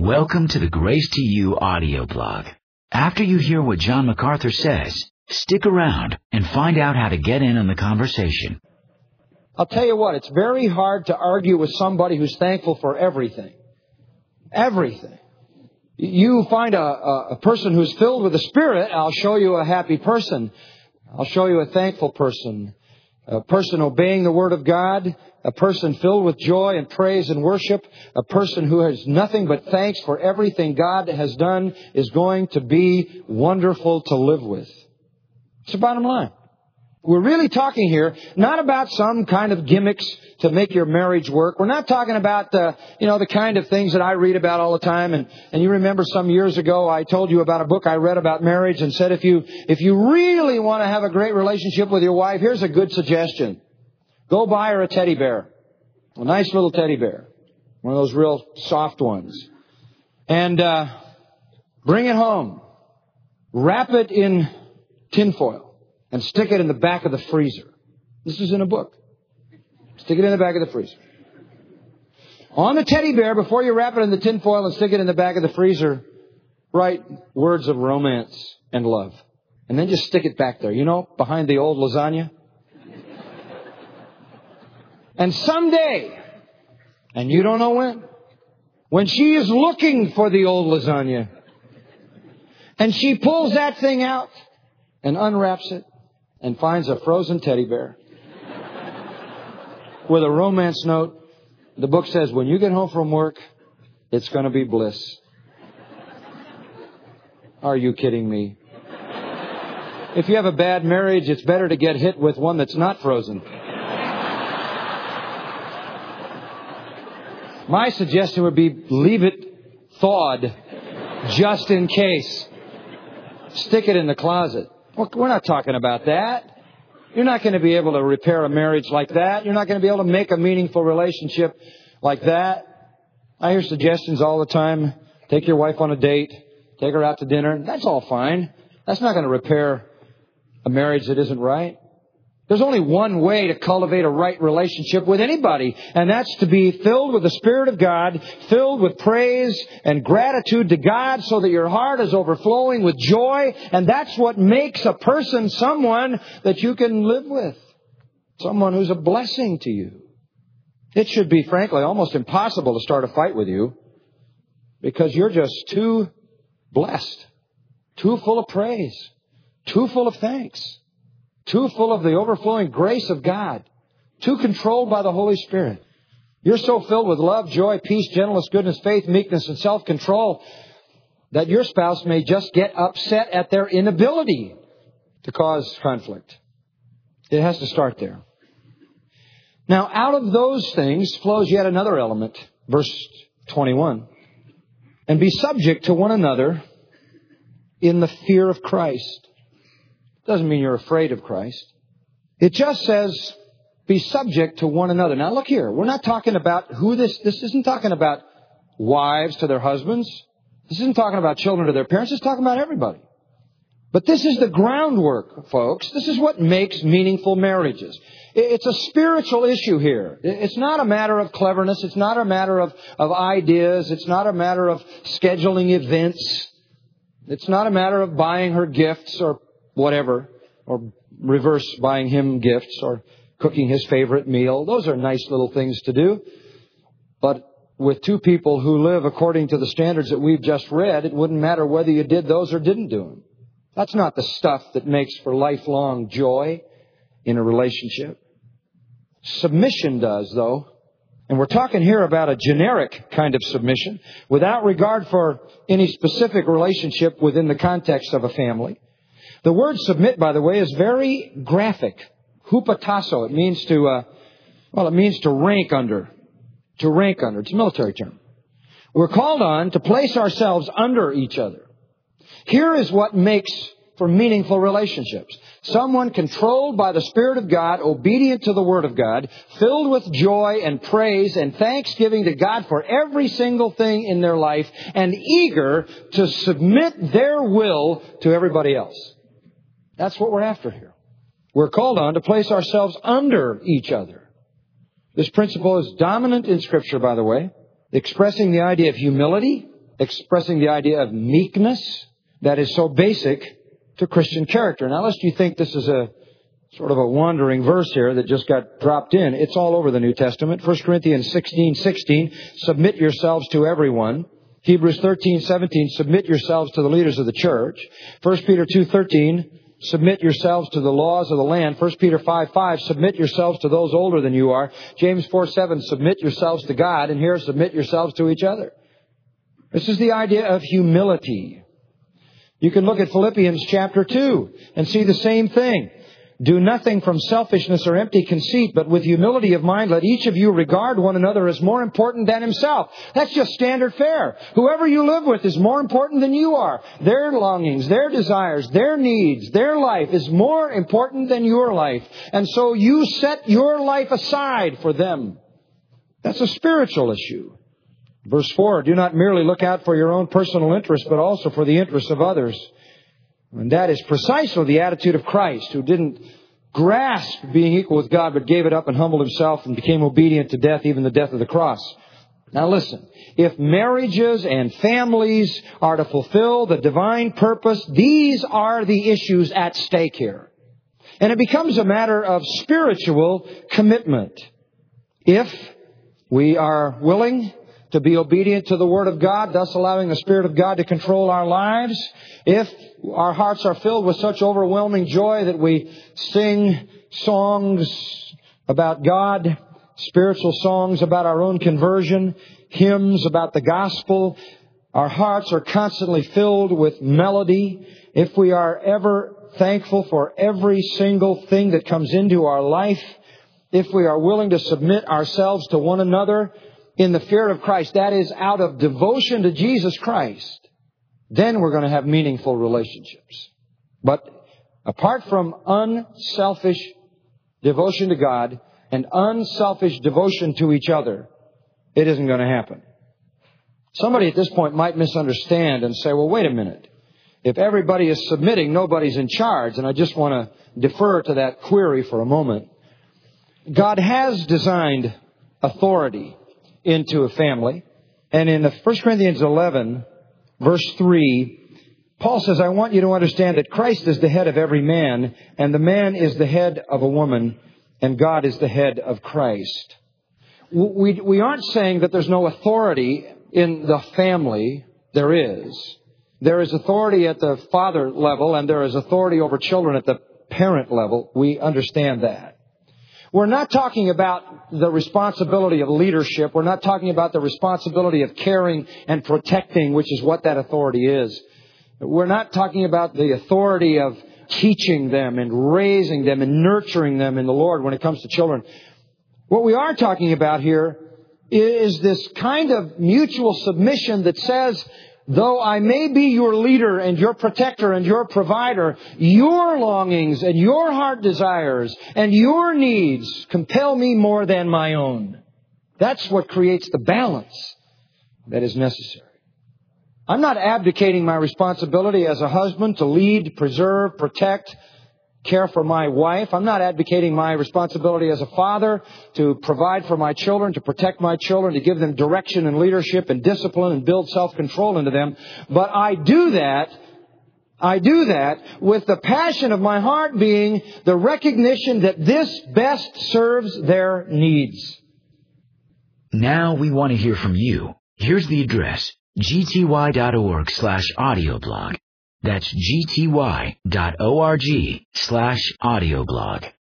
Welcome to the Grace to You audio blog. After you hear what John MacArthur says, stick around and find out how to get in on the conversation. I'll tell you what, it's very hard to argue with somebody who's thankful for everything. Everything. You find a person who's filled with the Spirit, I'll show you a happy person. I'll show you a thankful person. A person obeying the Word of God. A person filled with joy and praise and worship. A person who has nothing but thanks for everything God has done is going to be wonderful to live with. It's the bottom line. We're really talking here not about some kind of gimmicks to make your marriage work. We're not talking about the kind of things that I read about all the time. And you remember some years ago I told you about a book I read about marriage and said if you really want to have a great relationship with your wife, here's a good suggestion. Go buy her a teddy bear. A nice little teddy bear. One of those real soft ones. And bring it home. Wrap it in tinfoil. And stick it in the back of the freezer. This is in a book. Stick it in the back of the freezer. On the teddy bear, before you wrap it in the tinfoil and stick it in the back of the freezer, write words of romance and love. And then just stick it back there. Behind the old lasagna. And someday, and you don't know when she is looking for the old lasagna, and she pulls that thing out and unwraps it and finds a frozen teddy bear with a romance note, the book says, when you get home from work, it's going to be bliss. Are you kidding me? If you have a bad marriage, it's better to get hit with one that's not frozen. My suggestion would be leave it thawed just in case. Stick it in the closet. Well, we're not talking about that. You're not going to be able to repair a marriage like that. You're not going to be able to make a meaningful relationship like that. I hear suggestions all the time. Take your wife on a date. Take her out to dinner. That's all fine. That's not going to repair a marriage that isn't right. There's only one way to cultivate a right relationship with anybody, and that's to be filled with the Spirit of God, filled with praise and gratitude to God so that your heart is overflowing with joy, and that's what makes a person someone that you can live with, someone who's a blessing to you. It should be, frankly, almost impossible to start a fight with you because you're just too blessed, too full of praise, too full of thanks. Too full of the overflowing grace of God. Too controlled by the Holy Spirit. You're so filled with love, joy, peace, gentleness, goodness, faith, meekness, and self-control that your spouse may just get upset at their inability to cause conflict. It has to start there. Now, out of those things flows yet another element. Verse 21. And be subject to one another in the fear of Christ. Doesn't mean you're afraid of Christ. It just says, be subject to one another. Now look here. We're not talking about this isn't talking about wives to their husbands. This isn't talking about children to their parents. It's talking about everybody. But this is the groundwork, folks. This is what makes meaningful marriages. It's a spiritual issue here. It's not a matter of cleverness. It's not a matter of ideas. It's not a matter of scheduling events. It's not a matter of buying her gifts or whatever, or reverse buying him gifts or cooking his favorite meal. Those are nice little things to do. But with two people who live according to the standards that we've just read, it wouldn't matter whether you did those or didn't do them. That's not the stuff that makes for lifelong joy in a relationship. Submission does, though. And we're talking here about a generic kind of submission without regard for any specific relationship within the context of a family. The word submit, by the way, is very graphic. Hupatasso. It means to rank under. To rank under. It's a military term. We're called on to place ourselves under each other. Here is what makes for meaningful relationships. Someone controlled by the Spirit of God, obedient to the Word of God, filled with joy and praise and thanksgiving to God for every single thing in their life, and eager to submit their will to everybody else. That's what we're after here. We're called on to place ourselves under each other. This principle is dominant in Scripture, by the way, expressing the idea of humility expressing the idea of meekness that is so basic to Christian character. Now, lest you think this is a sort of a wandering verse here that just got dropped in, it's all over the New Testament. 1 Corinthians 16:16, submit yourselves to everyone. Hebrews 13:17, submit yourselves to the leaders of the church. 1 Peter 2:13, submit yourselves to the laws of the land. 1 Peter 5:5, submit yourselves to those older than you are. James 4:7, submit yourselves to God. And here, submit yourselves to each other. This is the idea of humility. You can look at Philippians chapter 2 and see the same thing. Do nothing from selfishness or empty conceit, but with humility of mind, let each of you regard one another as more important than himself. That's just standard fare. Whoever you live with is more important than you are. Their longings, their desires, their needs, their life is more important than your life. And so you set your life aside for them. That's a spiritual issue. Verse 4, do not merely look out for your own personal interest, but also for the interests of others. And that is precisely the attitude of Christ, who didn't grasp being equal with God, but gave it up and humbled himself and became obedient to death, even the death of the cross. Now listen, if marriages and families are to fulfill the divine purpose, these are the issues at stake here. And it becomes a matter of spiritual commitment. If we are willing to be obedient to the Word of God, thus allowing the Spirit of God to control our lives, if our hearts are filled with such overwhelming joy that we sing songs about God, spiritual songs about our own conversion, hymns about the gospel, our hearts are constantly filled with melody, if we are ever thankful for every single thing that comes into our life, if we are willing to submit ourselves to one another in the fear of Christ, that is out of devotion to Jesus Christ, then we're going to have meaningful relationships. But apart from unselfish devotion to God and unselfish devotion to each other, it isn't going to happen. Somebody at this point might misunderstand and say, well, wait a minute. If everybody is submitting, nobody's in charge. And I just want to defer to that query for a moment. God has designed authority into a family. And in 1 Corinthians 11, verse 3, Paul says, I want you to understand that Christ is the head of every man, and the man is the head of a woman, and God is the head of Christ. We aren't saying that there's no authority in the family. There is. There is authority at the father level, and there is authority over children at the parent level. We understand that. We're not talking about the responsibility of leadership. We're not talking about the responsibility of caring and protecting, which is what that authority is. We're not talking about the authority of teaching them and raising them and nurturing them in the Lord when it comes to children. What we are talking about here is this kind of mutual submission that says, though I may be your leader and your protector and your provider, your longings and your heart desires and your needs compel me more than my own. That's what creates the balance that is necessary. I'm not abdicating my responsibility as a husband to lead, preserve, protect, care for my wife. I'm not advocating my responsibility as a father to provide for my children, to protect my children, to give them direction and leadership and discipline and build self-control into them. But I do that with the passion of my heart being the recognition that this best serves their needs. Now we want to hear from you. Here's the address, gty.org/audioblog. That's gty.org/audioblog.